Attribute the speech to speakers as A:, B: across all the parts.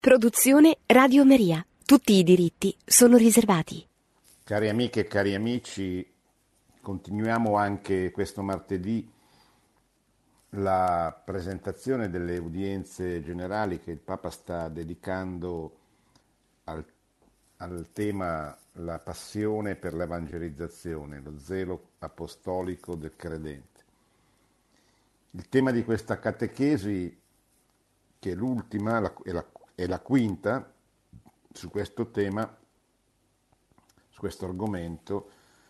A: Produzione Radio Maria. Tutti i diritti sono riservati.
B: Cari amiche e cari amici, continuiamo anche questo martedì la presentazione delle udienze generali che il Papa sta dedicando al tema la passione per l'evangelizzazione, lo zelo apostolico del credente. Il tema di questa catechesi, che è l'ultima e la quinta su questo tema, su questo argomento,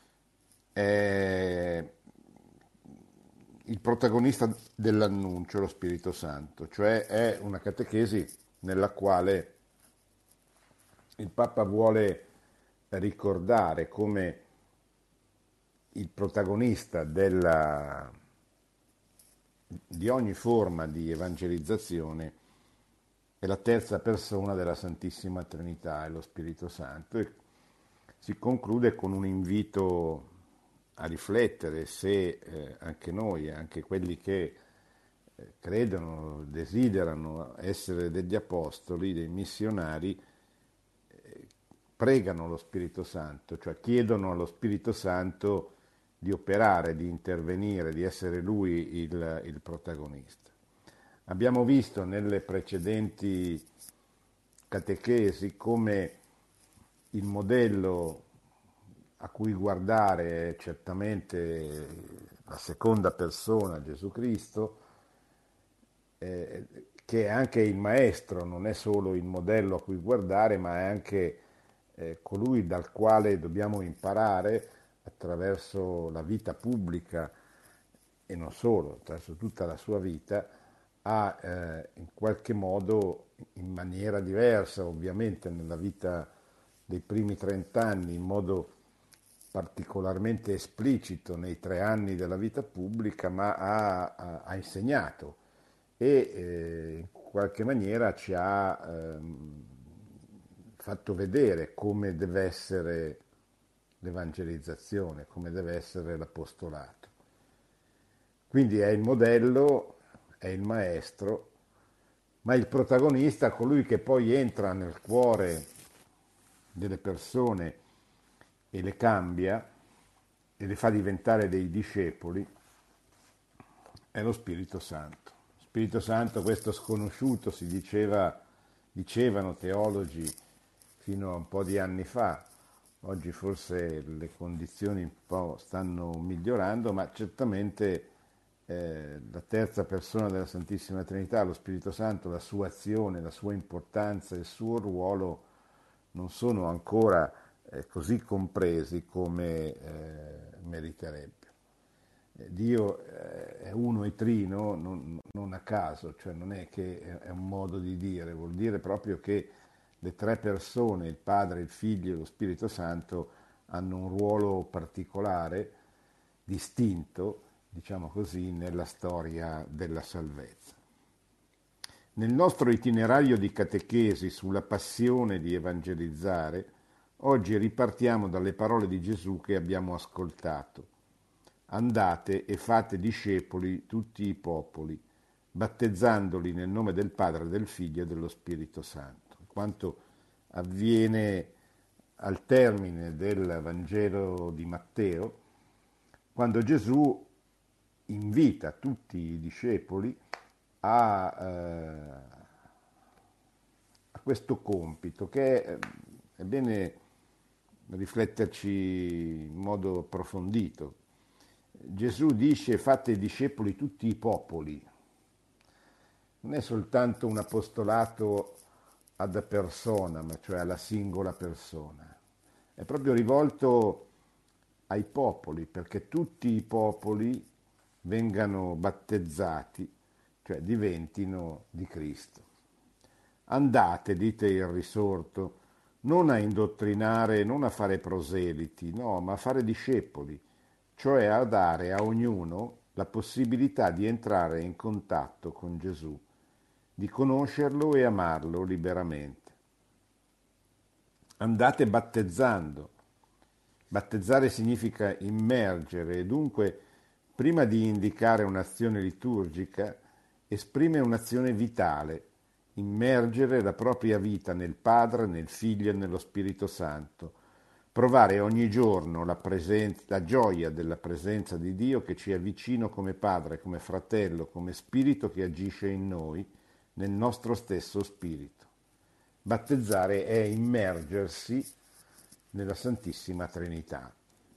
B: è il protagonista dell'annuncio, lo Spirito Santo, cioè è una catechesi nella quale il Papa vuole ricordare come il protagonista di ogni forma di evangelizzazione è la terza persona della Santissima Trinità, è lo Spirito Santo, e si conclude con un invito a riflettere se anche noi, anche quelli che credono, desiderano essere degli apostoli, dei missionari, pregano lo Spirito Santo, cioè chiedono allo Spirito Santo di operare, di intervenire, di essere lui il protagonista. Abbiamo visto nelle precedenti catechesi come il modello a cui guardare è certamente la seconda persona, Gesù Cristo, che è anche il maestro, non è solo il modello a cui guardare, ma è anche colui dal quale dobbiamo imparare attraverso la vita pubblica e non solo, attraverso tutta la sua vita, a in qualche modo, in maniera diversa ovviamente nella vita dei primi 30 anni, in modo particolarmente esplicito nei 3 anni della vita pubblica, ma ha insegnato e in qualche maniera ci ha fatto vedere come deve essere l'evangelizzazione, come deve essere l'apostolato. Quindi è il modello, è il maestro, ma il protagonista, colui che poi entra nel cuore delle persone e le cambia e le fa diventare dei discepoli, è lo Spirito Santo. Spirito Santo, questo sconosciuto, dicevano teologi fino a un po' di anni fa. Oggi forse le condizioni un po' stanno migliorando, ma certamente la terza persona della Santissima Trinità, lo Spirito Santo, la sua azione, la sua importanza, il suo ruolo non sono ancora così compresi come meriterebbe. Dio è uno e trino, non a caso, cioè non è che è un modo di dire, vuol dire proprio che le tre persone, il Padre, il Figlio e lo Spirito Santo, hanno un ruolo particolare, distinto, diciamo così, nella storia della salvezza. Nel nostro itinerario di catechesi sulla passione di evangelizzare, oggi ripartiamo dalle parole di Gesù che abbiamo ascoltato. Andate e fate discepoli tutti i popoli, battezzandoli nel nome del Padre, del Figlio e dello Spirito Santo. Quanto avviene al termine del Vangelo di Matteo, quando Gesù invita tutti i discepoli a questo compito, che è bene rifletterci in modo approfondito. Gesù dice: fate discepoli tutti i popoli. Non è soltanto un apostolato ad persona, ma cioè alla singola persona. È proprio rivolto ai popoli, perché tutti i popoli vengano battezzati, cioè diventino di Cristo. Andate, dite il risorto, non a indottrinare, non a fare proseliti, no, ma a fare discepoli, cioè a dare a ognuno la possibilità di entrare in contatto con Gesù, di conoscerlo e amarlo liberamente. Andate battezzando. Battezzare significa immergere e dunque, prima di indicare un'azione liturgica, esprime un'azione vitale immergere la propria vita nel Padre, nel Figlio e nello Spirito Santo, provare ogni giorno la gioia della presenza di Dio che ci è vicino come Padre, come Fratello, come Spirito che agisce in noi, nel nostro stesso Spirito. Battezzare è immergersi nella Santissima Trinità.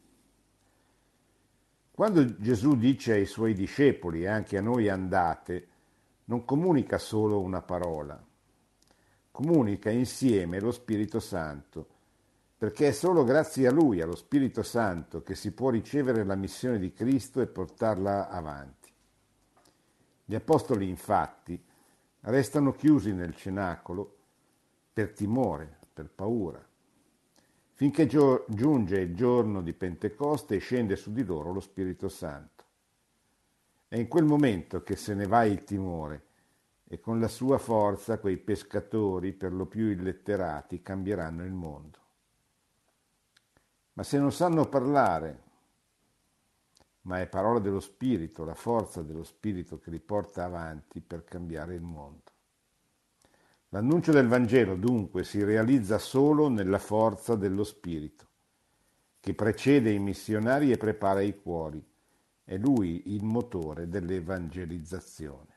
B: Quando Gesù dice ai suoi discepoli e anche a noi andate, non comunica solo una parola, comunica insieme lo Spirito Santo, perché è solo grazie a Lui, allo Spirito Santo, che si può ricevere la missione di Cristo e portarla avanti. Gli Apostoli, infatti, restano chiusi nel cenacolo per timore, per paura, finché giunge il giorno di Pentecoste e scende su di loro lo Spirito Santo. È in quel momento che se ne va il timore e con la sua forza quei pescatori, per lo più illetterati, cambieranno il mondo. Ma se non sanno parlare, ma è parola dello Spirito, la forza dello Spirito che li porta avanti per cambiare il mondo. L'annuncio del Vangelo dunque si realizza solo nella forza dello Spirito, che precede i missionari e prepara i cuori. È Lui il motore dell'evangelizzazione.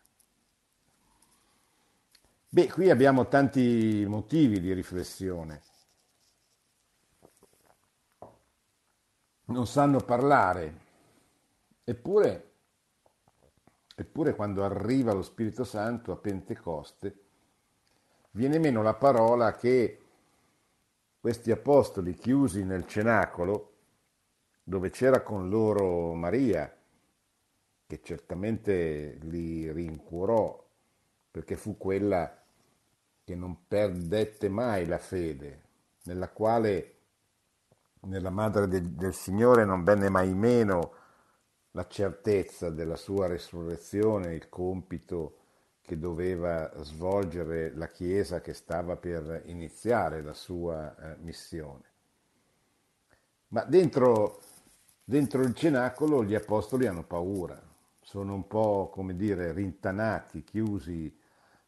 B: Beh, qui abbiamo tanti motivi di riflessione. Non sanno parlare, eppure quando arriva lo Spirito Santo a Pentecoste, viene meno la parola che questi apostoli chiusi nel cenacolo, dove c'era con loro Maria, che certamente li rincuorò, perché fu quella che non perdette mai la fede, nella quale nella madre del Signore non venne mai meno la certezza della sua resurrezione, il compito che doveva svolgere la Chiesa che stava per iniziare la sua missione. Ma dentro il cenacolo gli apostoli hanno paura, sono un po', come dire, rintanati, chiusi,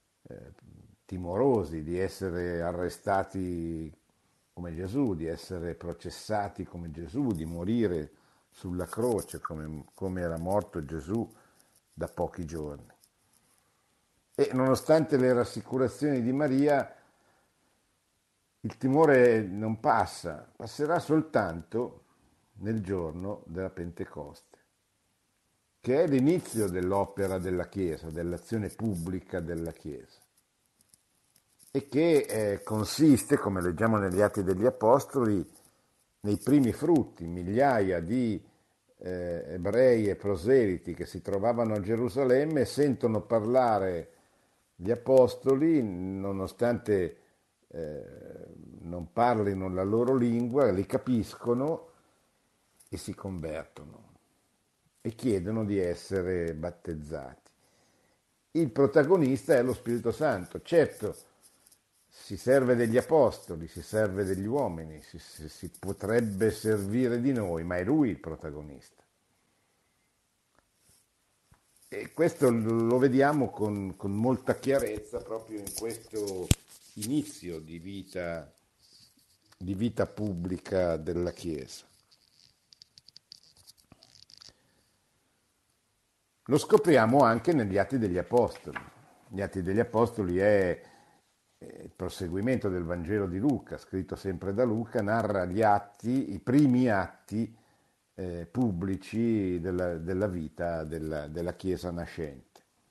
B: timorosi di essere arrestati come Gesù, di essere processati come Gesù, di morire sulla croce come era morto Gesù da pochi giorni. E nonostante le rassicurazioni di Maria, il timore non passa, passerà soltanto nel giorno della Pentecoste, che è l'inizio dell'opera della Chiesa, dell'azione pubblica della Chiesa, e che consiste, come leggiamo negli Atti degli Apostoli, nei primi frutti, migliaia di ebrei e proseliti che si trovavano a Gerusalemme sentono parlare gli apostoli, nonostante non parlino la loro lingua, li capiscono e si convertono e chiedono di essere battezzati. Il protagonista è lo Spirito Santo. Certo, si serve degli apostoli, si serve degli uomini, si potrebbe servire di noi, ma è lui il protagonista. E questo lo vediamo con molta chiarezza proprio in questo inizio di vita pubblica della Chiesa. Lo scopriamo anche negli Atti degli Apostoli. Gli Atti degli Apostoli è il proseguimento del Vangelo di Luca, scritto sempre da Luca, narra gli atti, i primi atti pubblici della vita della Chiesa nascente,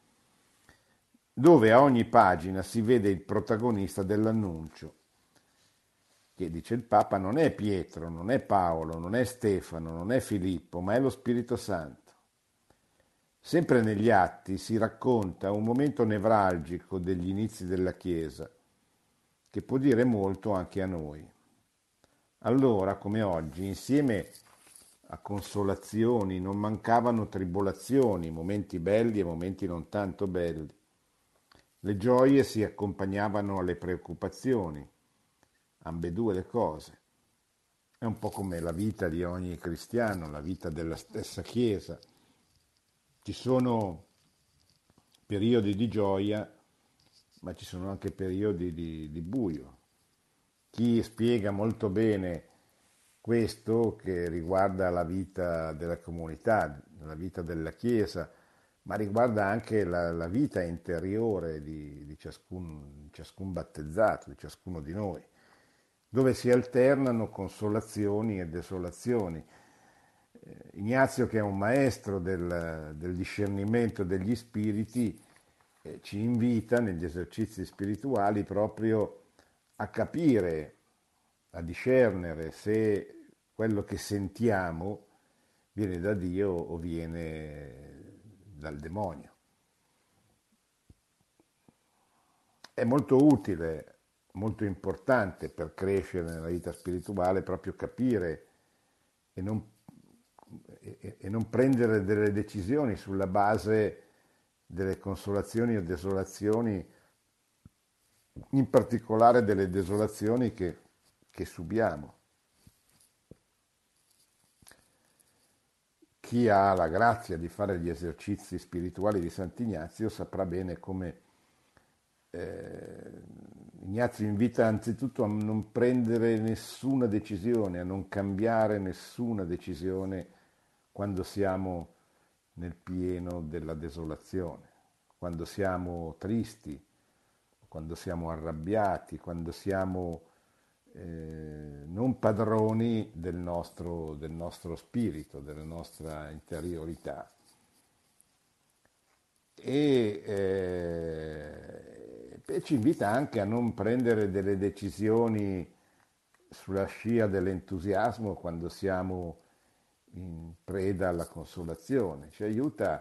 B: dove a ogni pagina si vede il protagonista dell'annuncio, che dice il Papa non è Pietro, non è Paolo, non è Stefano, non è Filippo, ma è lo Spirito Santo. Sempre negli Atti si racconta un momento nevralgico degli inizi della Chiesa, che può dire molto anche a noi. Allora, come oggi, insieme a consolazioni non mancavano tribolazioni, momenti belli e momenti non tanto belli. Le gioie si accompagnavano alle preoccupazioni, ambedue le cose. È un po' come la vita di ogni cristiano, la vita della stessa Chiesa. Ci sono periodi di gioia ma ci sono anche periodi di buio. Chi spiega molto bene questo che riguarda la vita della comunità, la vita della Chiesa, ma riguarda anche la vita interiore di ciascun battezzato, di ciascuno di noi, dove si alternano consolazioni e desolazioni. Ignazio, che è un maestro del discernimento degli spiriti, ci invita negli esercizi spirituali proprio a capire, a discernere se quello che sentiamo viene da Dio o viene dal demonio. È molto utile, molto importante per crescere nella vita spirituale proprio capire e non prendere delle decisioni sulla base delle consolazioni o desolazioni, in particolare delle desolazioni che subiamo. Chi ha la grazia di fare gli esercizi spirituali di Sant'Ignazio saprà bene come Ignazio invita anzitutto a non prendere nessuna decisione, a non cambiare nessuna decisione quando siamo nel pieno della desolazione, quando siamo tristi, quando siamo arrabbiati, quando siamo non padroni del nostro spirito, della nostra interiorità. E ci invita anche a non prendere delle decisioni sulla scia dell'entusiasmo quando siamo in preda alla consolazione. Ci aiuta,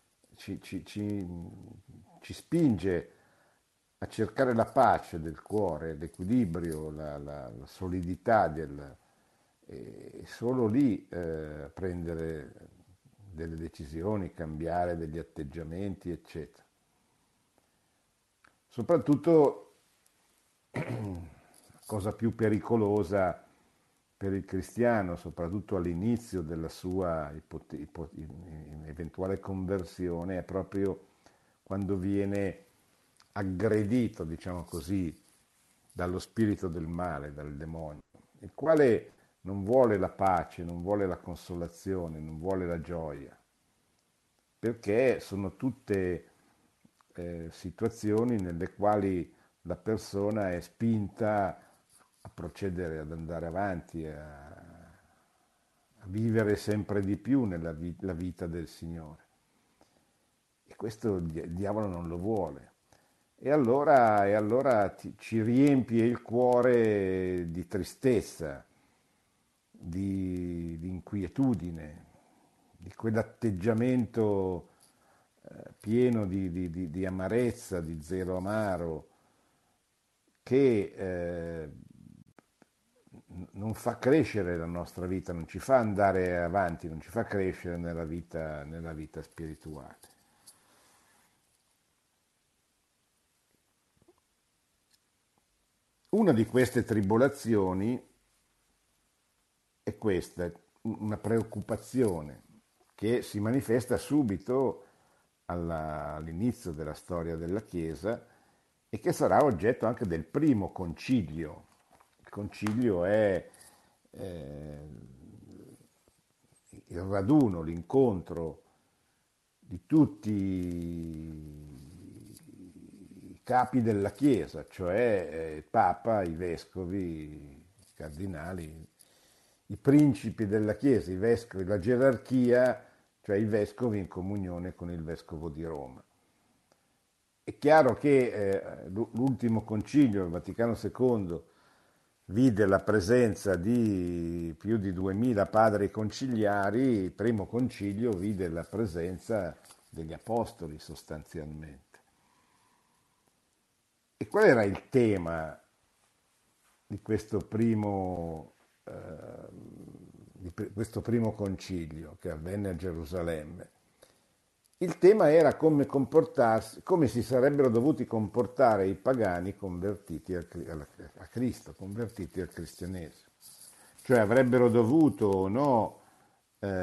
B: ci spinge a cercare la pace del cuore, l'equilibrio, la solidità e solo lì prendere delle decisioni, cambiare degli atteggiamenti, eccetera. Soprattutto, la cosa più pericolosa per il cristiano, soprattutto all'inizio della sua eventuale conversione, è proprio quando viene aggredito, diciamo così, dallo spirito del male, dal demonio, il quale non vuole la pace, non vuole la consolazione, non vuole la gioia, perché sono tutte situazioni nelle quali la persona è spinta a procedere, ad andare avanti, a vivere sempre di più la vita del Signore. E questo il diavolo non lo vuole. E allora ci riempie il cuore di tristezza, di inquietudine, di quell'atteggiamento pieno di amarezza, di zelo amaro, che non fa crescere la nostra vita, non ci fa andare avanti, non ci fa crescere nella vita spirituale. Una di queste tribolazioni è questa, una preoccupazione che si manifesta subito all'inizio della storia della Chiesa e che sarà oggetto anche del primo concilio. Il concilio è il raduno, l'incontro di tutti i capi della Chiesa, cioè il Papa, i vescovi, i cardinali, i principi della Chiesa, i vescovi, la gerarchia, cioè i vescovi in comunione con il vescovo di Roma. È chiaro che l'ultimo concilio, il Vaticano II, vide la presenza di più di 2000 padri conciliari, il primo concilio vide la presenza degli apostoli sostanzialmente. E qual era il tema di questo primo concilio che avvenne a Gerusalemme? Il tema era come comportarsi, come si sarebbero dovuti comportare i pagani convertiti a Cristo, convertiti al cristianesimo. Cioè avrebbero dovuto o no,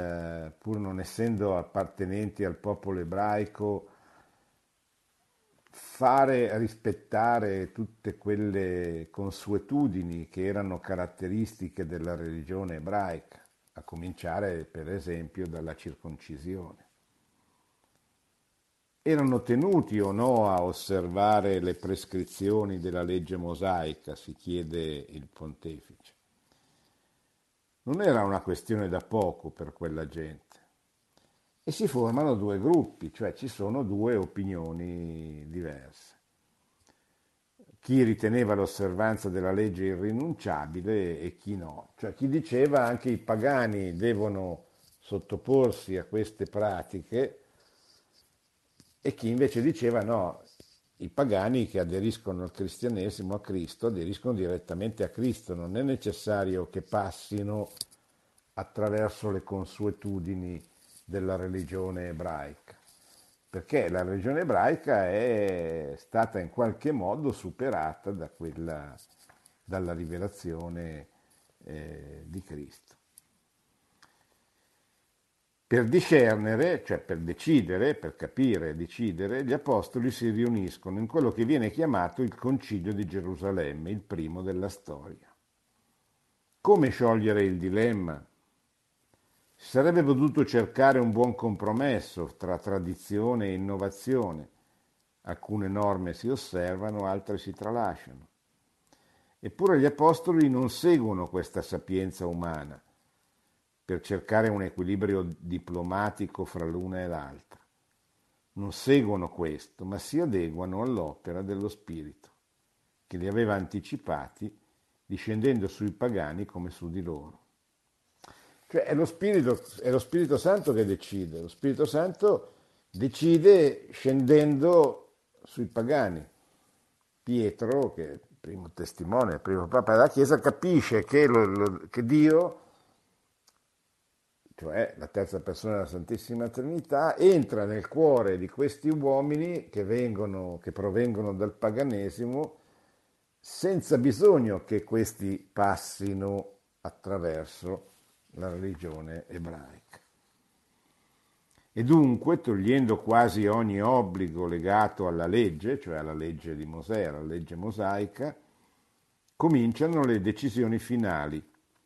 B: pur non essendo appartenenti al popolo ebraico, fare rispettare tutte quelle consuetudini che erano caratteristiche della religione ebraica, a cominciare per esempio dalla circoncisione. Erano tenuti o no a osservare le prescrizioni della legge mosaica, si chiede il pontefice. Non era una questione da poco per quella gente. E si formano due gruppi, cioè ci sono due opinioni diverse. Chi riteneva l'osservanza della legge irrinunciabile e chi no. Cioè chi diceva anche i pagani devono sottoporsi a queste pratiche e chi invece diceva no, i pagani che aderiscono al cristianesimo, a Cristo, aderiscono direttamente a Cristo, non è necessario che passino attraverso le consuetudini della religione ebraica, perché la religione ebraica è stata in qualche modo superata dalla rivelazione di Cristo. Per discernere, cioè per decidere, per capire e decidere, gli apostoli si riuniscono in quello che viene chiamato il Concilio di Gerusalemme, il primo della storia. Come sciogliere il dilemma? Si sarebbe potuto cercare un buon compromesso tra tradizione e innovazione. Alcune norme si osservano, altre si tralasciano. Eppure gli apostoli non seguono questa sapienza umana per cercare un equilibrio diplomatico fra l'una e l'altra. Non seguono questo, ma si adeguano all'opera dello Spirito, che li aveva anticipati, discendendo sui pagani come su di loro. Cioè è lo Spirito Santo che decide, lo Spirito Santo decide scendendo sui pagani. Pietro, che è il primo testimone, il primo Papa della Chiesa, capisce che Dio, cioè la terza persona della Santissima Trinità, entra nel cuore di questi uomini che provengono dal paganesimo senza bisogno che questi passino attraverso la religione ebraica. E dunque, togliendo quasi ogni obbligo legato alla legge, cioè alla legge di Mosè, alla legge mosaica, cominciano le decisioni finali,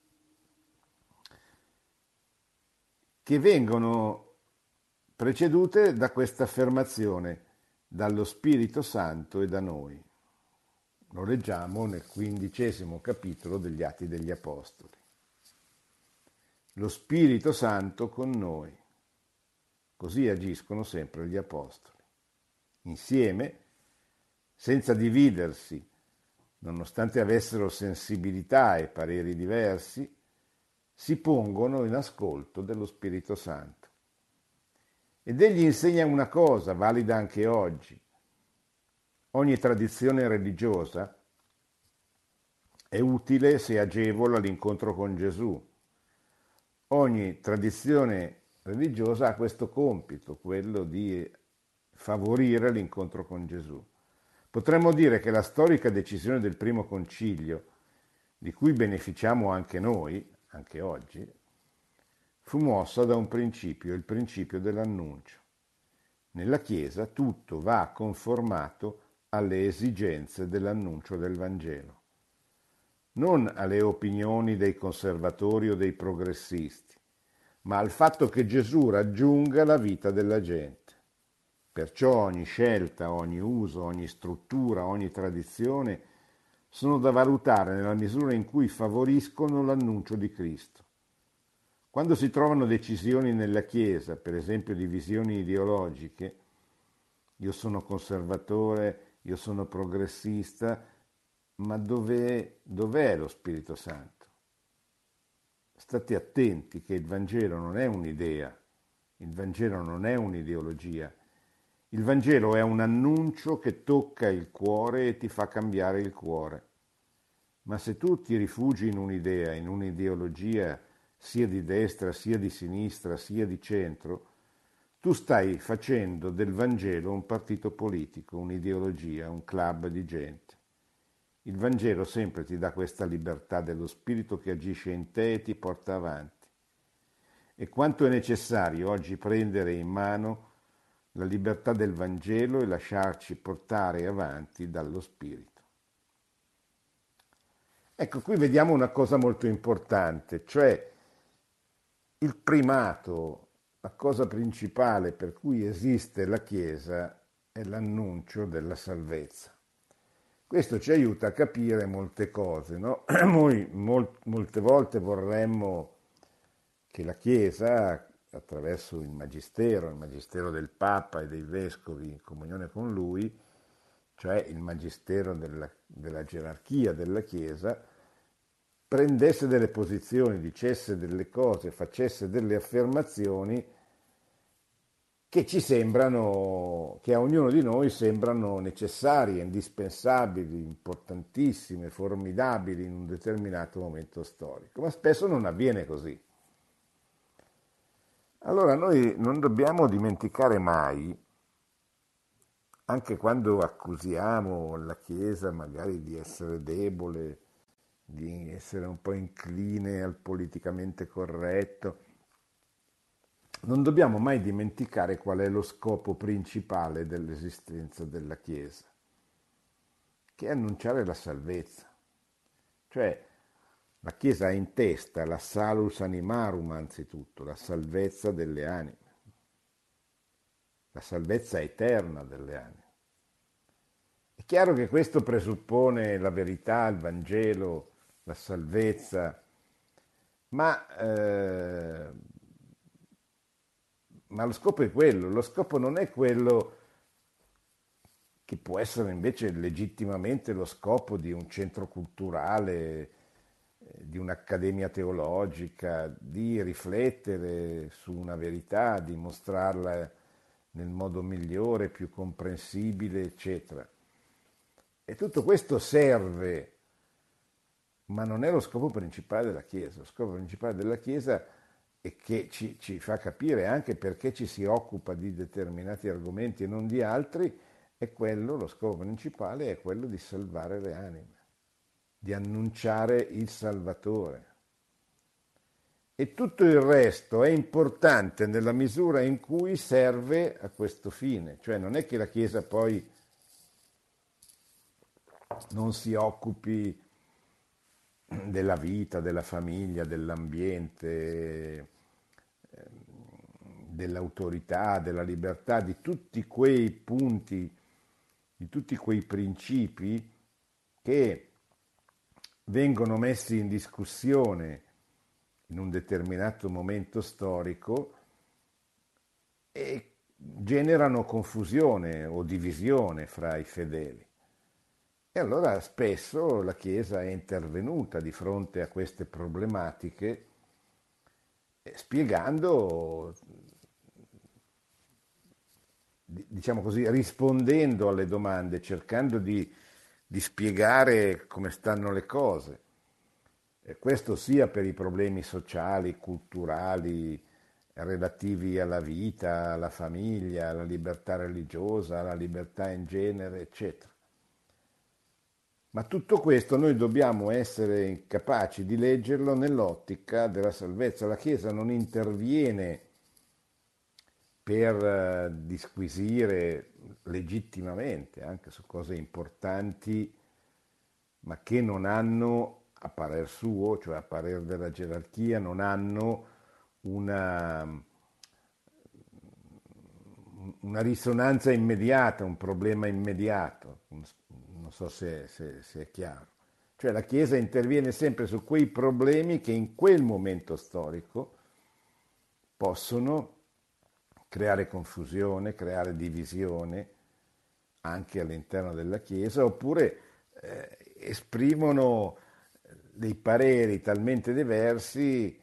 B: che vengono precedute da questa affermazione: dallo Spirito Santo e da noi. Lo leggiamo nel 15° capitolo degli Atti degli Apostoli. Lo Spirito Santo con noi. Così agiscono sempre gli Apostoli. Insieme, senza dividersi, nonostante avessero sensibilità e pareri diversi, si pongono in ascolto dello Spirito Santo. Ed egli insegna una cosa, valida anche oggi. Ogni tradizione religiosa è utile se agevola l'incontro con Gesù. Ogni tradizione religiosa ha questo compito, quello di favorire l'incontro con Gesù. Potremmo dire che la storica decisione del primo concilio, di cui beneficiamo anche noi, anche oggi, fu mossa da un principio, il principio dell'annuncio. Nella Chiesa tutto va conformato alle esigenze dell'annuncio del Vangelo, non alle opinioni dei conservatori o dei progressisti, ma al fatto che Gesù raggiunga la vita della gente. Perciò ogni scelta, ogni uso, ogni struttura, ogni tradizione sono da valutare nella misura in cui favoriscono l'annuncio di Cristo. Quando si trovano decisioni nella Chiesa, per esempio divisioni ideologiche, io sono conservatore, io sono progressista, ma dov'è lo Spirito Santo? State attenti che il Vangelo non è un'idea, il Vangelo non è un'ideologia, il Vangelo è un annuncio che tocca il cuore e ti fa cambiare il cuore. Ma se tu ti rifugi in un'idea, in un'ideologia, sia di destra, sia di sinistra, sia di centro, tu stai facendo del Vangelo un partito politico, un'ideologia, un club di gente. Il Vangelo sempre ti dà questa libertà dello Spirito che agisce in te e ti porta avanti. E quanto è necessario oggi prendere in mano la libertà del Vangelo e lasciarci portare avanti dallo Spirito. Ecco, qui vediamo una cosa molto importante, cioè il primato, la cosa principale per cui esiste la Chiesa è l'annuncio della salvezza. Questo ci aiuta a capire molte cose, no? Noi molte volte vorremmo che la Chiesa, attraverso il magistero del Papa e dei Vescovi in comunione con lui, cioè il magistero della gerarchia della Chiesa, prendesse delle posizioni, dicesse delle cose, facesse delle affermazioni che ci sembrano, che a ognuno di noi sembrano necessarie, indispensabili, importantissime, formidabili in un determinato momento storico, ma spesso non avviene così. Allora noi non dobbiamo dimenticare mai, anche quando accusiamo la Chiesa magari di essere debole, di essere un po' incline al politicamente corretto, non dobbiamo mai dimenticare qual è lo scopo principale dell'esistenza della Chiesa, che è annunciare la salvezza. Cioè la Chiesa ha in testa la salus animarum anzitutto, la salvezza delle anime, la salvezza eterna delle anime. È chiaro che questo presuppone la verità, il Vangelo, la salvezza, ma, ma lo scopo è quello, lo scopo non è quello che può essere invece legittimamente lo scopo di un centro culturale, di un'accademia teologica, di riflettere su una verità, di mostrarla nel modo migliore, più comprensibile, eccetera. E tutto questo serve, ma non è lo scopo principale della Chiesa. Lo scopo principale della Chiesa è che ci fa capire anche perché ci si occupa di determinati argomenti e non di altri, è quello, lo scopo principale è quello di salvare le anime, di annunciare il Salvatore. E tutto il resto è importante nella misura in cui serve a questo fine. Cioè non è che la Chiesa poi non si occupi della vita, della famiglia, dell'ambiente, dell'autorità, della libertà, di tutti quei punti, di tutti quei principi che vengono messi in discussione in un determinato momento storico e generano confusione o divisione fra i fedeli. E allora spesso la Chiesa è intervenuta di fronte a queste problematiche spiegando, diciamo così, rispondendo alle domande, cercando di spiegare come stanno le cose. E questo sia per i problemi sociali, culturali, relativi alla vita, alla famiglia, alla libertà religiosa, alla libertà in genere, eccetera. Ma tutto questo noi dobbiamo essere capaci di leggerlo nell'ottica della salvezza. La Chiesa non interviene per disquisire legittimamente anche su cose importanti, ma che non hanno, a parer suo, cioè a parer della gerarchia, non hanno una risonanza immediata, un problema immediato. Non so se è chiaro. Cioè la Chiesa interviene sempre su quei problemi che in quel momento storico possono creare confusione, creare divisione anche all'interno della Chiesa, oppure esprimono dei pareri talmente diversi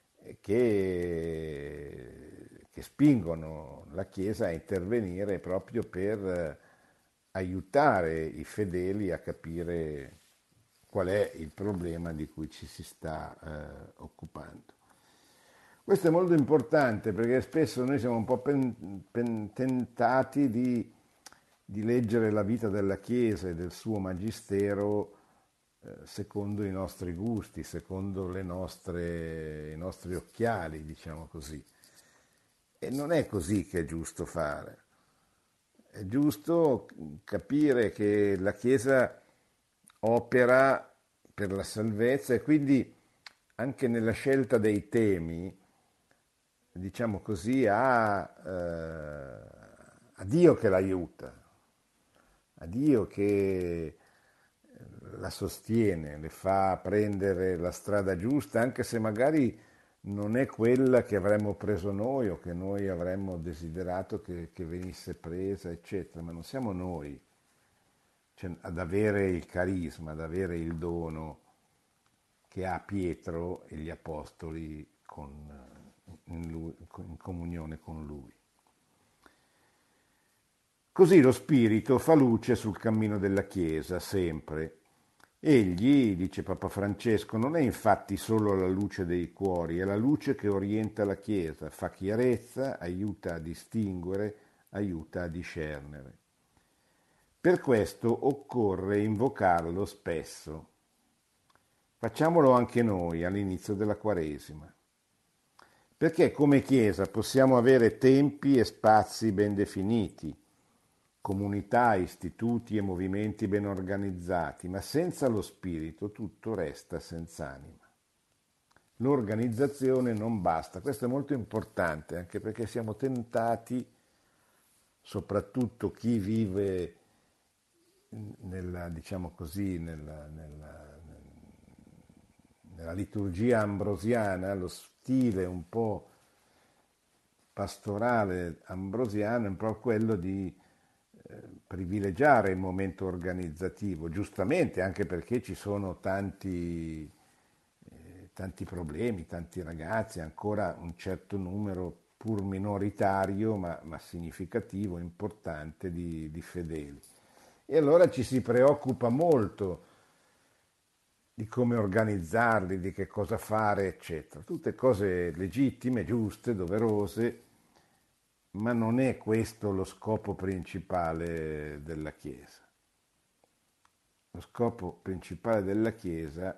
B: che spingono la Chiesa a intervenire proprio per aiutare i fedeli a capire qual è il problema di cui ci si sta occupando. Questo è molto importante perché spesso noi siamo un po' tentati di leggere la vita della Chiesa e del suo magistero secondo i nostri gusti, secondo i nostri occhiali, diciamo così. E non è così che è giusto fare. è giusto capire che la Chiesa opera per la salvezza e quindi anche nella scelta dei temi, diciamo così, a Dio che l'aiuta, a Dio che la sostiene, le fa prendere la strada giusta, anche se magari non è quella che avremmo preso noi o che noi avremmo desiderato che venisse presa, eccetera, ma non siamo noi ad avere il carisma, ad avere il dono che ha Pietro e gli apostoli in comunione con lui. Così lo Spirito fa luce sul cammino della Chiesa, sempre. Egli, dice Papa Francesco, non è infatti solo la luce dei cuori, è la luce che orienta la Chiesa, fa chiarezza, aiuta a distinguere, aiuta a discernere. Per questo occorre invocarlo spesso. Facciamolo anche noi all'inizio della Quaresima, perché come Chiesa possiamo avere tempi e spazi ben definiti, comunità, istituti e movimenti ben organizzati, ma senza lo spirito tutto resta senza anima. L'organizzazione non basta, questo è molto importante anche perché siamo tentati, soprattutto chi vive nella, diciamo così, nella liturgia ambrosiana, lo stile un po' pastorale ambrosiano è un po' quello di privilegiare il momento organizzativo, giustamente anche perché ci sono tanti problemi, tanti ragazzi, ancora un certo numero pur minoritario ma significativo, importante di fedeli. E allora ci si preoccupa molto di come organizzarli, di che cosa fare, eccetera. Tutte cose legittime, giuste, doverose, ma non è questo lo scopo principale della Chiesa. Lo scopo principale della Chiesa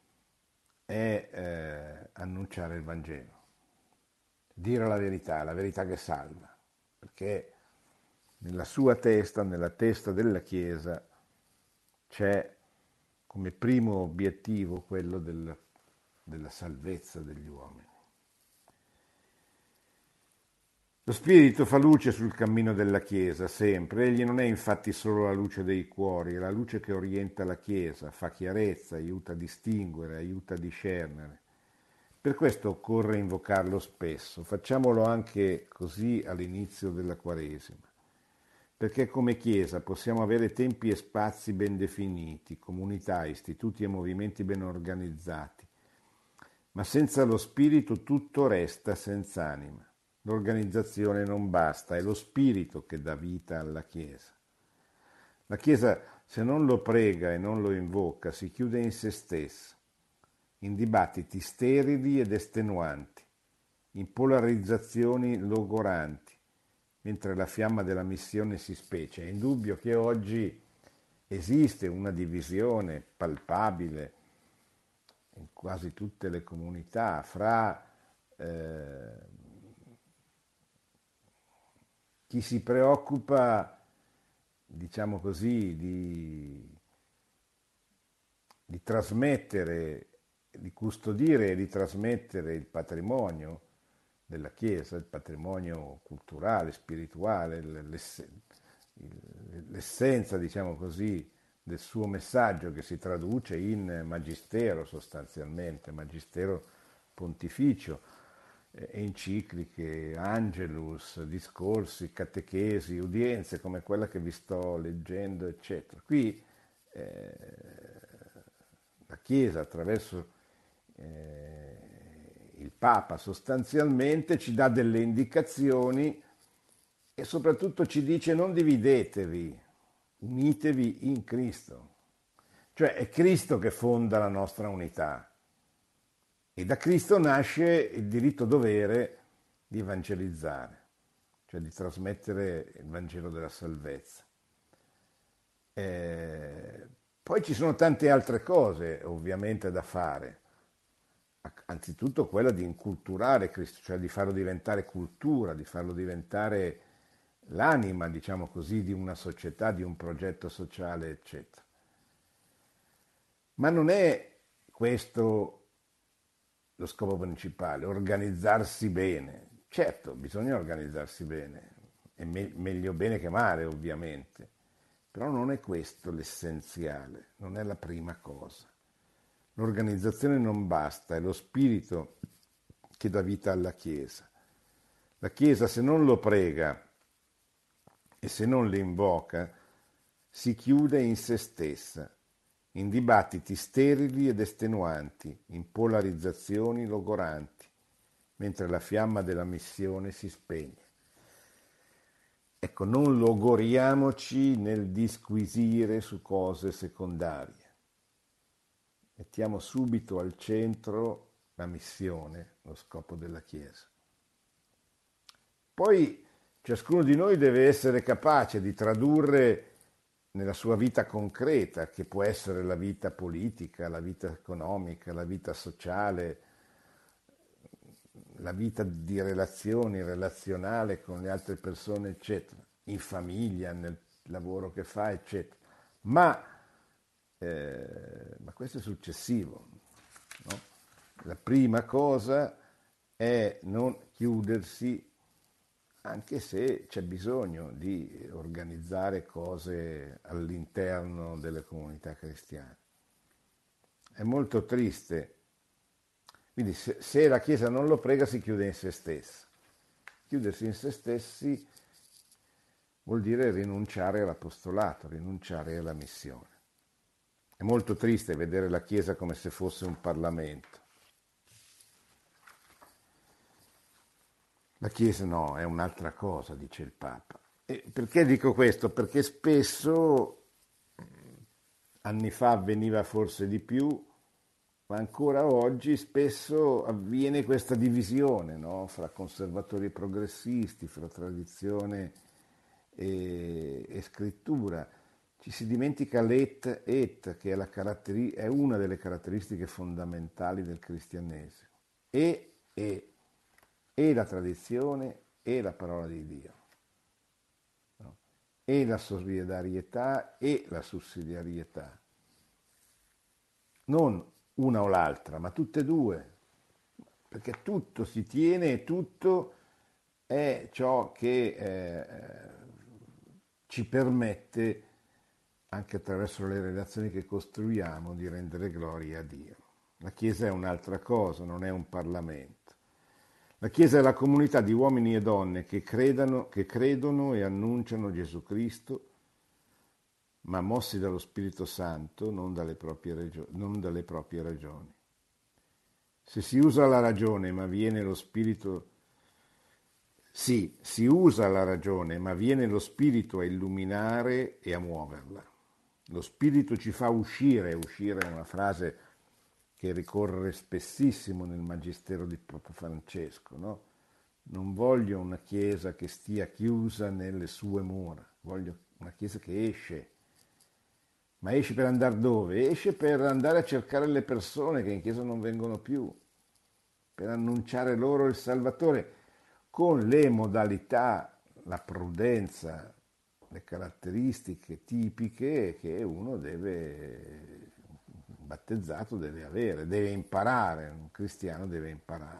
B: è annunciare il Vangelo, dire la verità che salva, perché nella sua testa, nella testa della Chiesa, c'è come primo obiettivo quello della salvezza degli uomini. Lo Spirito fa luce sul cammino della Chiesa, sempre. Egli non è infatti solo la luce dei cuori, è la luce che orienta la Chiesa, fa chiarezza, aiuta a distinguere, aiuta a discernere. Per questo occorre invocarlo spesso. Facciamolo anche così all'inizio della Quaresima. Perché come Chiesa possiamo avere tempi e spazi ben definiti, comunità, istituti e movimenti ben organizzati, ma senza lo Spirito tutto resta senza anima. L'organizzazione non basta, è lo Spirito che dà vita alla Chiesa. La Chiesa, se non lo prega e non lo invoca, si chiude in se stessa, in dibattiti sterili ed estenuanti, in polarizzazioni logoranti, mentre la fiamma della missione si spece. È indubbio che oggi esiste una divisione palpabile in quasi tutte le comunità fra chi si preoccupa, diciamo così, di trasmettere, di custodire e di trasmettere il patrimonio della Chiesa, il patrimonio culturale, spirituale, l'essenza, diciamo così, del suo messaggio che si traduce in magistero sostanzialmente, magistero pontificio, encicliche, angelus, discorsi, catechesi, udienze come quella che vi sto leggendo, eccetera. Qui la Chiesa attraverso il Papa sostanzialmente ci dà delle indicazioni e soprattutto ci dice non dividetevi, unitevi in Cristo. Cioè è Cristo che fonda la nostra unità e da Cristo nasce il diritto-dovere di evangelizzare, cioè di trasmettere il Vangelo della salvezza. Poi ci sono tante altre cose ovviamente da fare. Anzitutto quella di inculturare Cristo, cioè di farlo diventare cultura, di farlo diventare l'anima, diciamo così, di una società, di un progetto sociale, eccetera. Ma non è questo lo scopo principale, organizzarsi bene. Certo, bisogna organizzarsi bene, è meglio bene che male, ovviamente, però non è questo l'essenziale, non è la prima cosa. L'organizzazione non basta, è lo spirito che dà vita alla Chiesa. La Chiesa, se non lo prega e se non le invoca, si chiude in se stessa, in dibattiti sterili ed estenuanti, in polarizzazioni logoranti, mentre la fiamma della missione si spegne. Ecco, non logoriamoci nel disquisire su cose secondarie. Mettiamo subito al centro la missione, lo scopo della Chiesa. Poi ciascuno di noi deve essere capace di tradurre nella sua vita concreta, che può essere la vita politica, la vita economica, la vita sociale, la vita di relazioni, relazionale con le altre persone, eccetera, in famiglia, nel lavoro che fa, eccetera. Ma questo è successivo, no? La prima cosa è non chiudersi, anche se c'è bisogno di organizzare cose all'interno delle comunità cristiane. È molto triste. Quindi se la Chiesa non lo prega si chiude in se stessa. Chiudersi in se stessi vuol dire rinunciare all'apostolato, rinunciare alla missione. È molto triste vedere la Chiesa come se fosse un Parlamento. La Chiesa no, è un'altra cosa, dice il Papa. E perché dico questo? Perché spesso, anni fa avveniva forse di più, ma ancora oggi spesso avviene questa divisione, no? Fra conservatori e progressisti, fra tradizione e scrittura. Ci si dimentica l'et et, che è una delle caratteristiche fondamentali del cristianesimo. E la tradizione e la parola di Dio, no? E la solidarietà e la sussidiarietà. Non una o l'altra, ma tutte e due, perché tutto si tiene e tutto è ciò che ci permette, anche attraverso le relazioni che costruiamo, di rendere gloria a Dio. La Chiesa è un'altra cosa, non è un Parlamento. La Chiesa è la comunità di uomini e donne che credono e annunciano Gesù Cristo, ma mossi dallo Spirito Santo, non dalle proprie ragioni. Se si usa la ragione, ma viene lo Spirito... Sì, si usa la ragione, ma viene lo Spirito a illuminare e a muoverla. Lo Spirito ci fa uscire è una frase che ricorre spessissimo nel Magistero di Papa Francesco, no? Non voglio una Chiesa che stia chiusa nelle sue mura, voglio una Chiesa che esce. Ma esce per andare dove? Esce per andare a cercare le persone che in Chiesa non vengono più, per annunciare loro il Salvatore, con le modalità, la prudenza, le caratteristiche tipiche che uno battezzato deve avere, deve imparare, un cristiano deve imparare.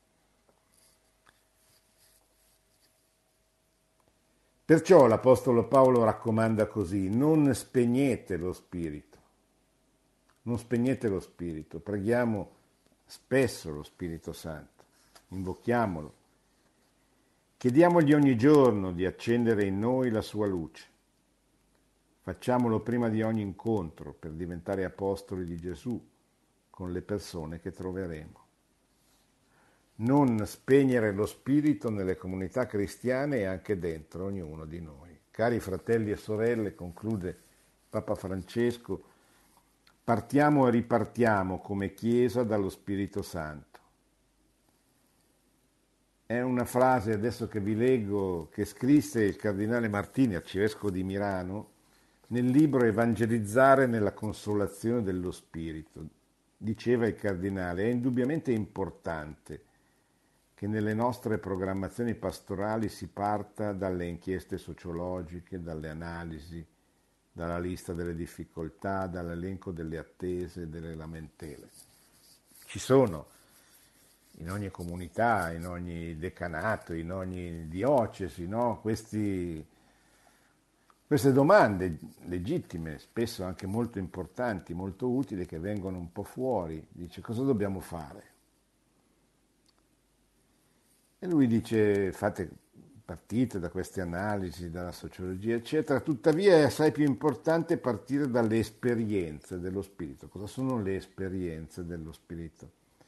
B: Perciò l'Apostolo Paolo raccomanda così: non spegnete lo spirito, non spegnete lo spirito, preghiamo spesso lo Spirito Santo, invochiamolo, chiediamogli ogni giorno di accendere in noi la sua luce. Facciamolo prima di ogni incontro per diventare apostoli di Gesù con le persone che troveremo. Non spegnere lo spirito nelle comunità cristiane e anche dentro ognuno di noi. Cari fratelli e sorelle, conclude Papa Francesco, partiamo e ripartiamo come Chiesa dallo Spirito Santo. È una frase, adesso che vi leggo, che scrisse il cardinale Martini, arcivescovo di Milano, nel libro Evangelizzare nella consolazione dello Spirito. Diceva il cardinale: è indubbiamente importante che che nelle nostre programmazioni pastorali si parta dalle inchieste sociologiche, dalle analisi, dalla lista delle difficoltà, dall'elenco delle attese, delle lamentele. Ci sono in ogni comunità, in ogni decanato, in ogni diocesi, no? Queste domande legittime, spesso anche molto importanti, molto utili, che vengono un po' fuori. Dice: cosa dobbiamo fare? E lui dice: partite da queste analisi, dalla sociologia, eccetera, tuttavia è assai più importante partire dalle esperienze dello spirito. Cosa sono le esperienze dello spirito?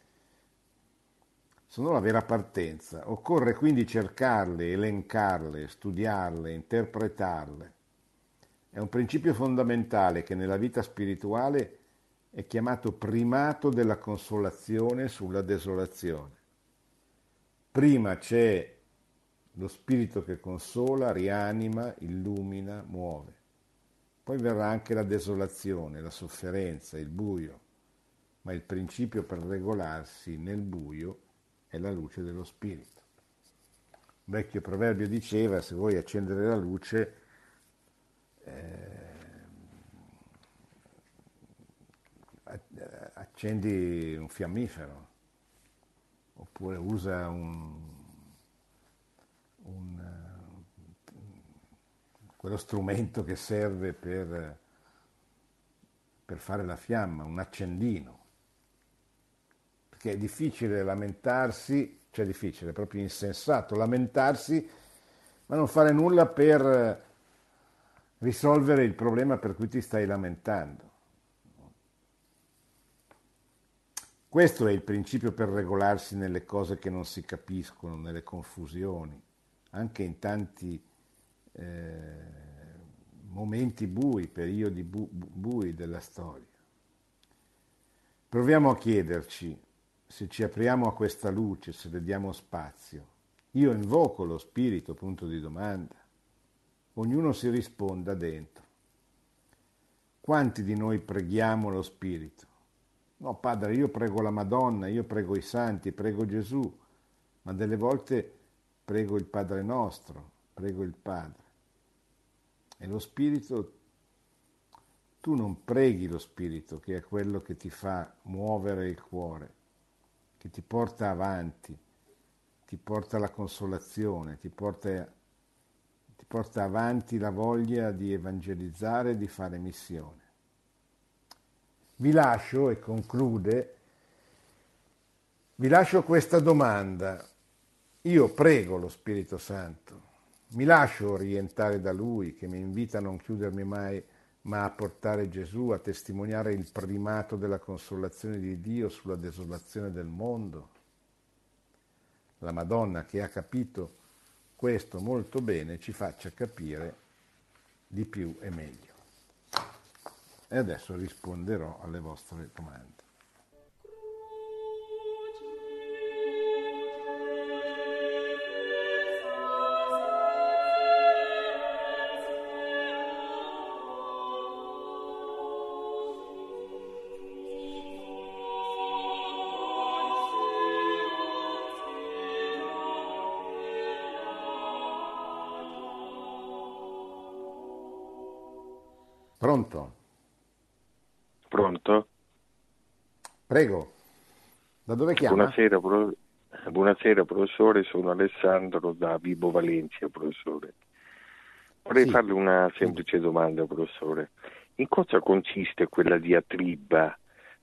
B: Sono la vera partenza. Occorre quindi cercarle, elencarle, studiarle, interpretarle. È un principio fondamentale che nella vita spirituale è chiamato primato della consolazione sulla desolazione. Prima c'è lo spirito che consola, rianima, illumina, muove. Poi verrà anche la desolazione, la sofferenza, il buio, ma il principio per regolarsi nel buio è la luce dello spirito. Un vecchio proverbio diceva: se vuoi accendere la luce, accendi un fiammifero, oppure usa quello strumento che serve per fare la fiamma, un accendino. Perché è difficile lamentarsi, cioè difficile, è proprio insensato lamentarsi, ma non fare nulla per risolvere il problema per cui ti stai lamentando. Questo è il principio per regolarsi nelle cose che non si capiscono, nelle confusioni, anche in tanti momenti bui, periodi bui della storia. Proviamo a chiederci se ci apriamo a questa luce, se le diamo spazio. Io invoco lo spirito, punto di domanda. Ognuno si risponda dentro. Quanti di noi preghiamo lo spirito? No, padre, io prego la Madonna, io prego i santi, prego Gesù, ma delle volte prego il Padre nostro, prego il Padre. E lo spirito, tu non preghi lo spirito, che è quello che ti fa muovere il cuore, che ti porta avanti, ti porta alla consolazione, ti porta avanti la voglia di evangelizzare e di fare missione. Vi lascio, e conclude, vi lascio questa domanda. Io prego lo Spirito Santo, mi lascio orientare da Lui, che mi invita a non chiudermi mai, ma a portare Gesù, a testimoniare il primato della consolazione di Dio sulla desolazione del mondo. La Madonna, che ha capito questo molto bene, ci faccia capire di più e meglio. E adesso risponderò alle vostre domande. Pronto?
C: Pronto?
B: Prego. Da dove chiama?
C: Buonasera, professore, sono Alessandro da Vibo Valencia, professore. Vorrei farle una semplice domanda, professore. In cosa consiste quella diatriba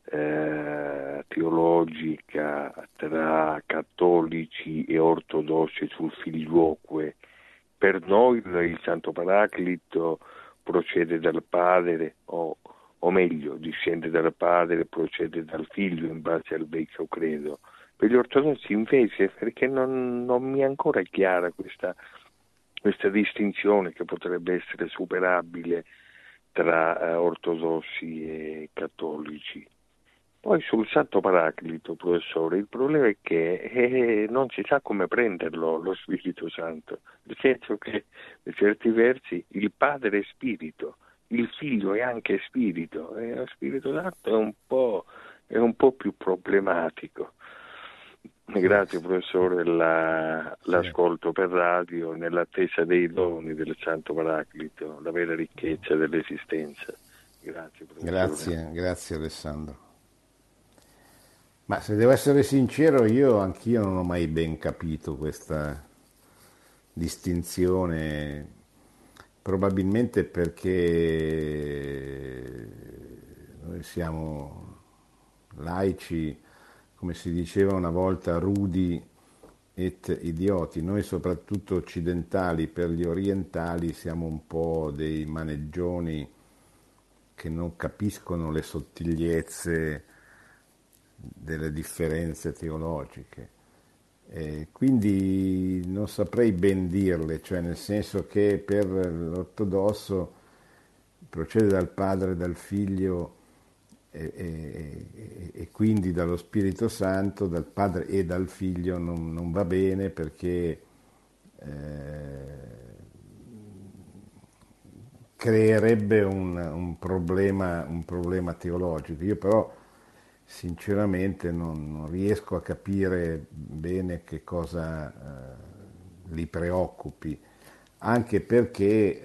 C: teologica tra cattolici e ortodossi sul filioque? Per noi il Santo Paraclito procede dal Padre, o meglio, discende dal Padre, procede dal Figlio in base al vecchio credo. Per gli ortodossi invece, perché non mi è ancora chiara questa distinzione che potrebbe essere superabile tra ortodossi e cattolici. Poi sul Santo Paraclito, professore, il problema è che non si sa come prenderlo lo Spirito Santo, nel senso che per certi versi il Padre è Spirito, il Figlio è anche Spirito, e lo Spirito Santo è un po' più problematico. Grazie professore,
B: Sì.
C: l'ascolto per radio nell'attesa dei doni del Santo Paraclito, la vera ricchezza dell'esistenza. Grazie professore.
B: Grazie Alessandro. Ma se devo essere sincero, anch'io non ho mai ben capito questa distinzione, probabilmente perché noi siamo laici, come si diceva una volta, rudi et idioti. Noi soprattutto occidentali per gli orientali siamo un po' dei maneggioni che non capiscono le sottigliezze delle differenze teologiche. Quindi non saprei ben dirle, cioè nel senso che per l'ortodosso procede dal padre, dal figlio e quindi dallo Spirito Santo, dal padre e dal figlio non va bene perché creerebbe un problema teologico. Io però sinceramente non riesco a capire bene che cosa li preoccupi, anche perché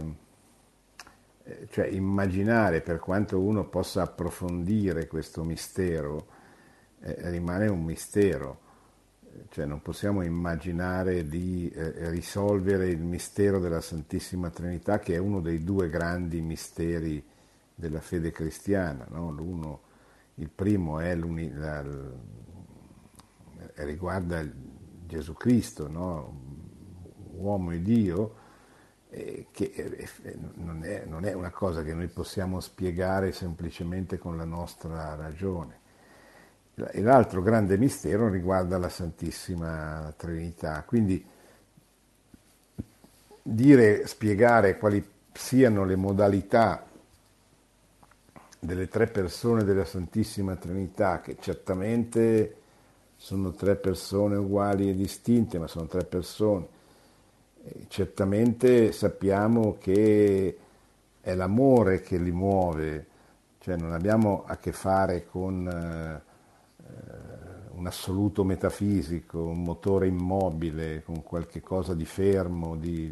B: cioè immaginare, per quanto uno possa approfondire questo mistero, rimane un mistero. Cioè non possiamo immaginare di risolvere il mistero della Santissima Trinità, che è uno dei due grandi misteri della fede cristiana, no? Il primo è riguarda Gesù Cristo, no? Uomo e Dio, che non è una cosa che noi possiamo spiegare semplicemente con la nostra ragione. E l'altro grande mistero riguarda la Santissima Trinità. Quindi spiegare quali siano le modalità delle tre persone della Santissima Trinità, che certamente sono tre persone uguali e distinte, ma sono tre persone. E certamente sappiamo che è l'amore che li muove, cioè non abbiamo a che fare con un assoluto metafisico, un motore immobile, con qualche cosa di fermo,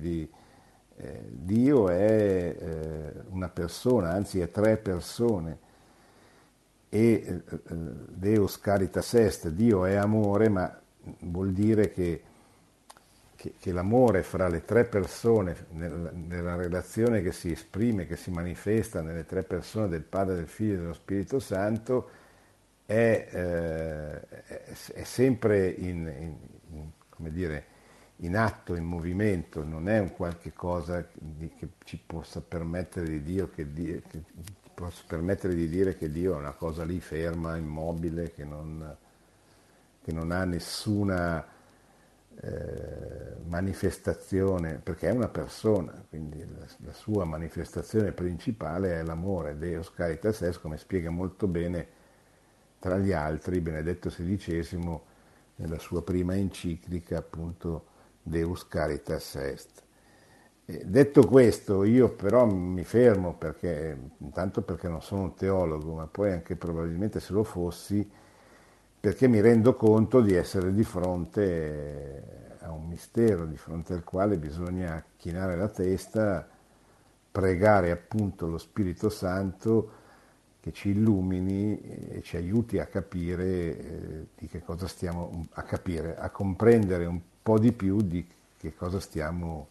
B: Dio è una persona, anzi è tre persone, e Deus caritas est, Dio è amore, ma vuol dire che l'amore fra le tre persone, nella relazione che si esprime, che si manifesta nelle tre persone del Padre, del Figlio e dello Spirito Santo, è sempre come dire, in atto, in movimento, non è un qualche cosa che ci possa permettere di che ci possa permettere di dire che Dio è una cosa lì ferma, immobile, che non ha nessuna manifestazione, perché è una persona, quindi la sua manifestazione principale è l'amore, Deus caritas est, come spiega molto bene tra gli altri Benedetto XVI nella sua prima enciclica, appunto Deus caritas est. Detto questo, io però mi fermo perché, intanto perché non sono un teologo, ma poi anche probabilmente se lo fossi, perché mi rendo conto di essere di fronte a un mistero, di fronte al quale bisogna chinare la testa, pregare appunto lo Spirito Santo che ci illumini e ci aiuti a capire di che cosa stiamo, a comprendere un po' di più di che cosa stiamo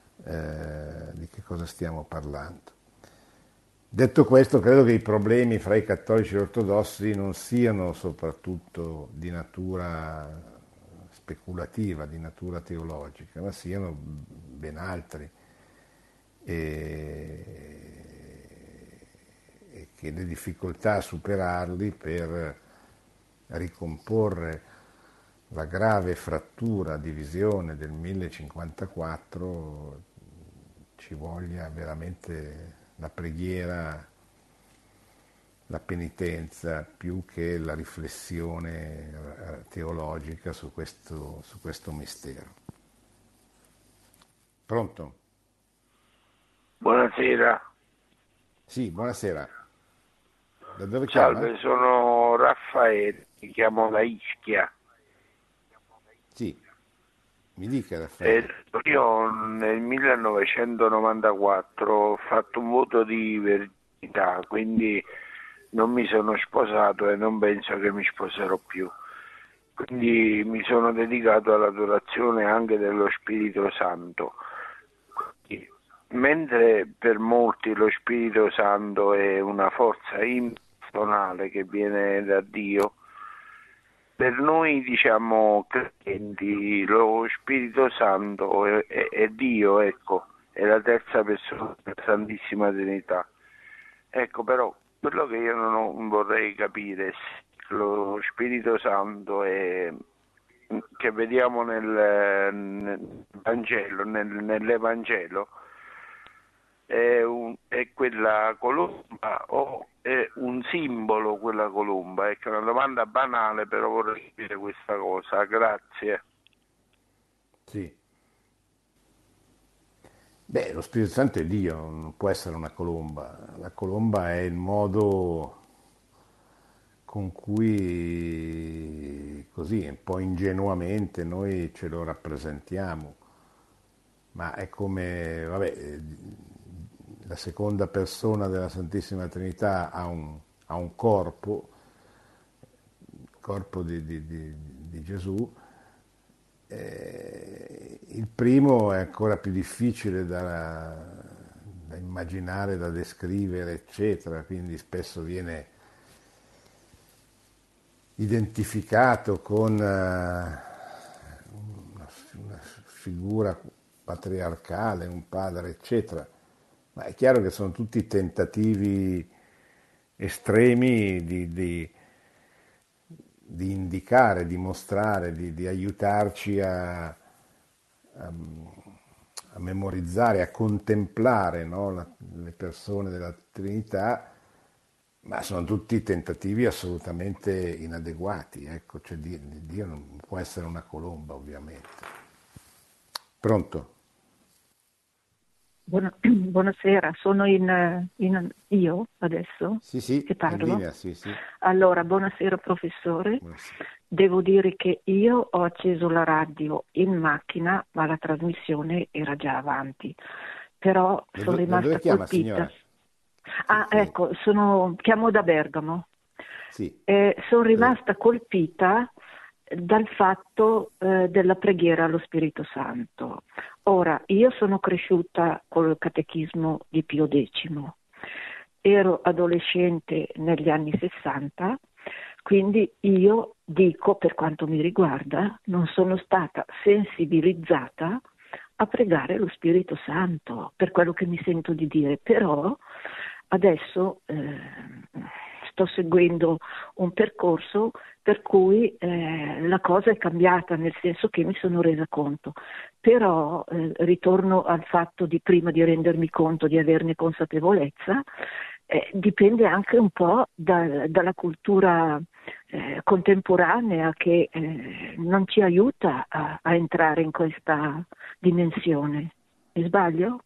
B: parlando. Detto questo, credo che i problemi fra i cattolici e gli ortodossi non siano soprattutto di natura speculativa, di natura teologica, ma siano ben altri. E che le difficoltà a superarli per ricomporre la grave frattura, divisione del 1054 ci voglia veramente la preghiera, la penitenza, più che la riflessione teologica su questo mistero. Pronto?
D: Buonasera.
B: Sì, buonasera. Da dove chiama?
D: Salve, sono Raffaele, mi chiamo da Ischia.
B: Sì, mi dica
C: Eh,
B: Raffaele.
C: io nel 1994 ho fatto un voto di verginità, quindi non mi sono sposato e non penso che mi sposerò più. Quindi mi sono dedicato all'adorazione anche dello Spirito Santo. Mentre per molti lo Spirito Santo è una forza impersonale che viene da Dio, per noi diciamo credenti lo Spirito Santo è Dio, ecco, è la terza persona della Santissima Trinità. Ecco, però quello che io non vorrei capire è se lo Spirito Santo che vediamo nel Vangelo, nell'Evangelo, è quella colomba o è un simbolo quella colomba? Ecco, è una domanda banale, però vorrei capire questa cosa. Grazie.
B: Sì. Beh, lo Spirito Santo è Dio, non può essere una colomba. La colomba è il modo con cui, così, un po' ingenuamente noi ce lo rappresentiamo, ma è come, vabbè, la seconda persona della Santissima Trinità ha un corpo, il corpo di Gesù. Il primo è ancora più difficile da immaginare, da descrivere, eccetera, quindi spesso viene identificato con una figura patriarcale, un padre, eccetera. Ma è chiaro che sono tutti tentativi estremi di indicare, di mostrare, di aiutarci a memorizzare, a contemplare, no, le persone della Trinità, ma sono tutti tentativi assolutamente inadeguati. Ecco, cioè, Dio non può essere una colomba, ovviamente. Pronto?
D: Buonasera, sono io adesso
B: Sì, sì,
D: che
B: è in
D: parlo.
B: linea, sì, sì.
D: Allora, buonasera professore.
B: Buonasera.
D: Devo dire che io ho acceso la radio in macchina, ma la trasmissione era già avanti. Però sono
B: Da dove
D: rimasta
B: chiama,
D: colpita.
B: signora?
D: Ah, ecco, chiamo da Bergamo.
B: Sì,
D: Sono
B: prego.
D: rimasta colpita dal fatto della preghiera allo Spirito Santo. Ora, io sono cresciuta col catechismo di Pio X, ero adolescente negli anni 60, quindi io dico, per quanto mi riguarda, non sono stata sensibilizzata a pregare lo Spirito Santo, per quello che mi sento di dire, però adesso sto seguendo un percorso per cui la cosa è cambiata, nel senso che mi sono resa conto, però ritorno al fatto di prima di rendermi conto, di averne consapevolezza, dipende anche un po' dalla cultura contemporanea che non ci aiuta a entrare in questa dimensione. Mi sbaglio?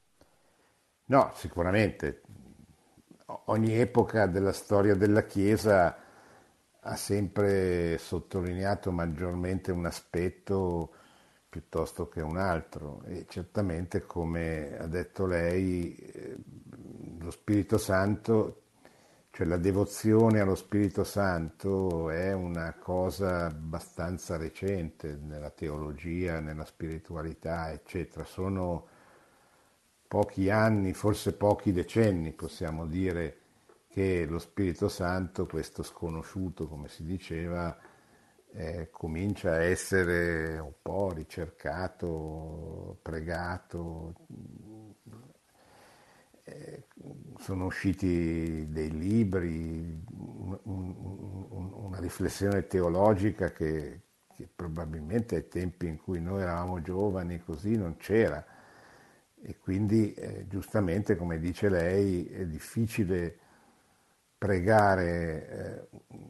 B: No, sicuramente. Ogni epoca della storia della Chiesa ha sempre sottolineato maggiormente un aspetto piuttosto che un altro e certamente, come ha detto lei, lo Spirito Santo, cioè la devozione allo Spirito Santo è una cosa abbastanza recente nella teologia, nella spiritualità, eccetera. Sono pochi anni, forse pochi decenni, possiamo dire, che lo Spirito Santo, questo sconosciuto, come si diceva, comincia a essere un po' ricercato, pregato. Eh, Sono usciti dei libri, una riflessione teologica che probabilmente ai tempi in cui noi eravamo giovani così non c'era. E quindi, giustamente, come dice lei, è difficile pregare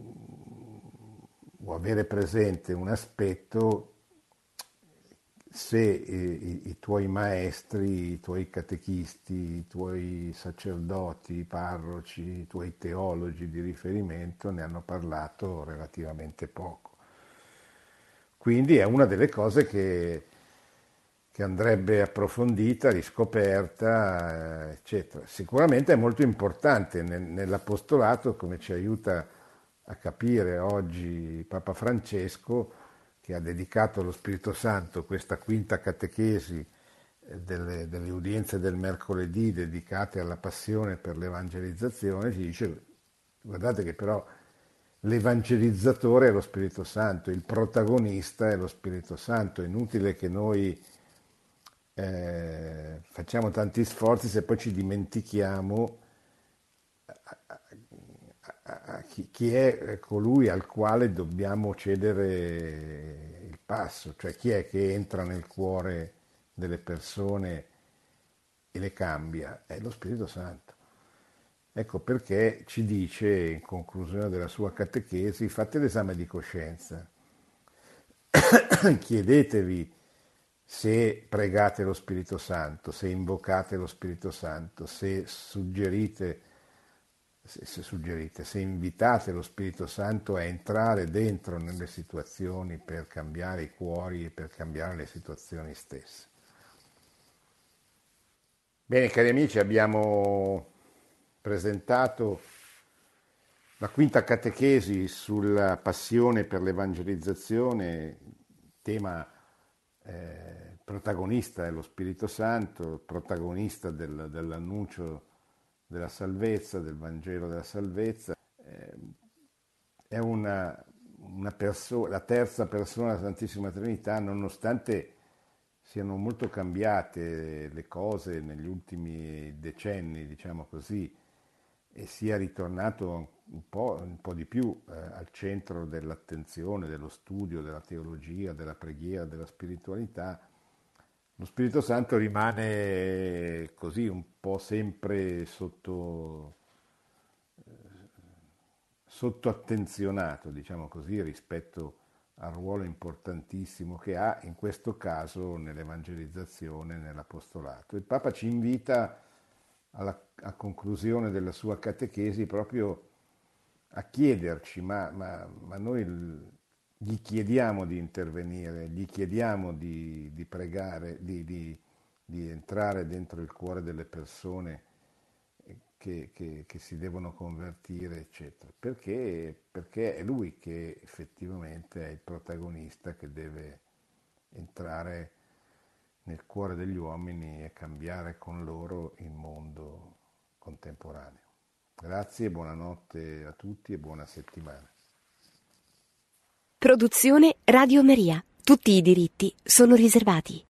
B: o avere presente un aspetto se i tuoi maestri, i tuoi catechisti, i tuoi sacerdoti, i parroci, i tuoi teologi di riferimento ne hanno parlato relativamente poco. Quindi è una delle cose che andrebbe approfondita, riscoperta, eccetera. Sicuramente è molto importante nell'apostolato, come ci aiuta a capire oggi Papa Francesco, che ha dedicato allo Spirito Santo questa quinta catechesi delle udienze del mercoledì dedicate alla passione per l'evangelizzazione. Ci dice, guardate che però l'evangelizzatore è lo Spirito Santo, il protagonista è lo Spirito Santo. È inutile che noi facciamo tanti sforzi se poi ci dimentichiamo chi è colui al quale dobbiamo cedere il passo, cioè chi è che entra nel cuore delle persone e le cambia. È lo Spirito Santo. Ecco perché ci dice in conclusione della sua catechesi: fate l'esame di coscienza, chiedetevi se pregate lo Spirito Santo, se invocate lo Spirito Santo, se invitate lo Spirito Santo a entrare dentro nelle situazioni per cambiare i cuori e per cambiare le situazioni stesse. Bene, cari amici, abbiamo presentato la quinta catechesi sulla passione per l'evangelizzazione, tema protagonista è lo Spirito Santo, protagonista dell'annuncio della salvezza, del Vangelo della salvezza. È la terza persona della Santissima Trinità, nonostante siano molto cambiate le cose negli ultimi decenni, diciamo così, e sia ritornato un po' di più al centro dell'attenzione, dello studio, della teologia, della preghiera, della spiritualità. Lo Spirito Santo rimane così un po' sempre sotto attenzionato, diciamo così, rispetto al ruolo importantissimo che ha in questo caso nell'evangelizzazione, nell'apostolato. Il Papa ci invita a conclusione della sua catechesi proprio a chiederci, ma noi gli chiediamo di intervenire, gli chiediamo di pregare, di entrare dentro il cuore delle persone che si devono convertire, eccetera. Perché è lui che effettivamente è il protagonista che deve entrare nel cuore degli uomini e cambiare con loro il mondo contemporaneo. Grazie, buonanotte a tutti e buona settimana.
A: Produzione Radio Maria. Tutti i diritti sono riservati.